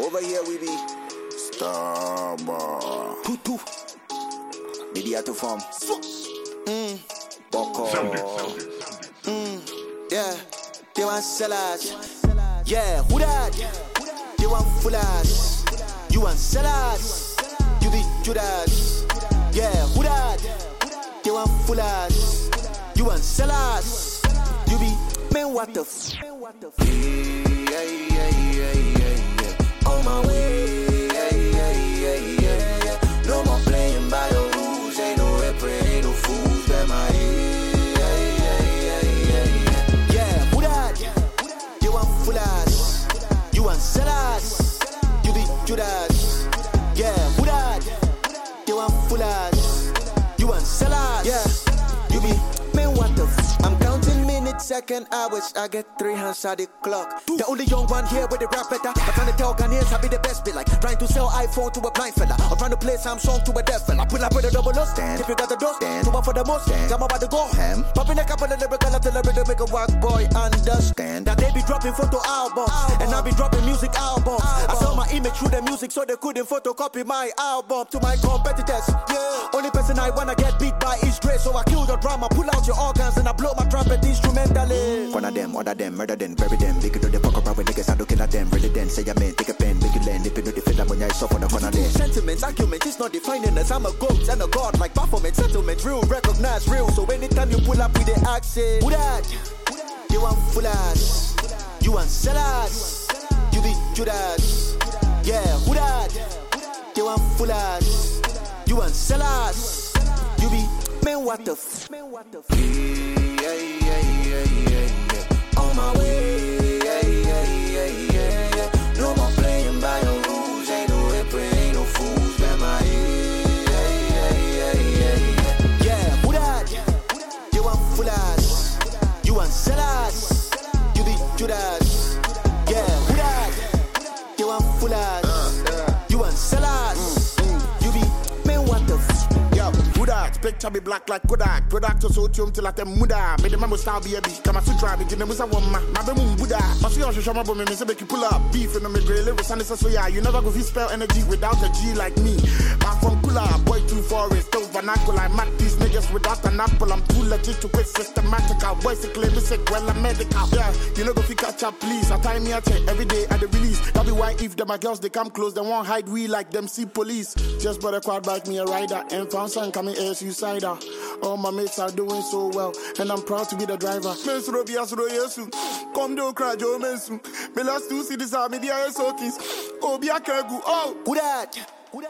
Over here we be Starboy. Tutu. Mediato form. Boko. Yeah. They want sellers. Yeah. Who that? They want fullers. You want sellers. You be Judas. Yeah. Who that? They want fullers. You want sellers. You be man. What the f? On my way, no more playing by the rules. Ain't no rapper, ain't no fools. Bear my yeah, who that? You want fullers, you want sellers, you be Judas. Yeah, who that? You want fullers, you want sellers. Yeah, you be man. What the f? I'm counting minutes, second hours. I get 3 hands at the clock. The only young one here with the rap better. I'm trying to tell Ghanaians I be the best bit, like trying to sell iPhone to a blind fella, or trying to play some song to a deaf fella. Pull up with a double stand. If you got the door stand, to one for the most stand. I'm about to go ham. Popping a couple of lyrical up the lyric to make a work boy understand that they be dropping photo albums, and I be dropping music albums. I sell my image through the music so they couldn't photocopy my album to my competitors. Yeah, only person I wanna get beat by is Dre, so I kill your drama, pull out your organs, and I blow my trumpet instrumentally. One of them, order them, murder them, bury them. We can do the fuck around with niggas, I looking at them. Really then, say I'm in, take a pen, make you land. If you know the feel like when I saw for the fun of them. Sentiments, arguments, it's not defining us. I'm a ghost and a god, like Baphomet. Settlement, real, recognize real. So anytime you pull up with the accent, who that? You want fullers, you want sellers, you be Judas. Yeah, who that? You want fullers, you want sellers, you be man. What the f? On my way, no more playing by your rules. Ain't no rapper, ain't no fools. Bear my yeah, who that? You want fullers, you want sellers, you be Judas. Yeah, who that? You want fullers, you want sellers, you be man. What the f? Who that? Picture be black like Kodak. Product to Sotium till I tell Muda. Made the mammo style baby. Come to drive it. You know, was a woman. My baby Buddha. But see, I should show my boy. Me say, make you pull up. Beef in the middle. Lyrics and so yeah. You never go to spell energy without a G like me. I'm from Kula. Boy, too forest. Still vernacular. I mat these niggas without an apple. I'm too legit to quit systematical. Boys, they claim me sick. Well, I'm medical. Yeah. You know, go fi catch up, please. I time me a check every day at the release. That be why if them my girls, they come close. They won't hide we like them see police. Just bought a quad bike, me a rider. And found some coming as you cider. All my mates are doing so well, and I'm proud to be the driver. Mensuro be asuro yesu. Come do cry Joe Mensu. Me last 2 cities are media sokis. Oh be a kegu. Oh, who that?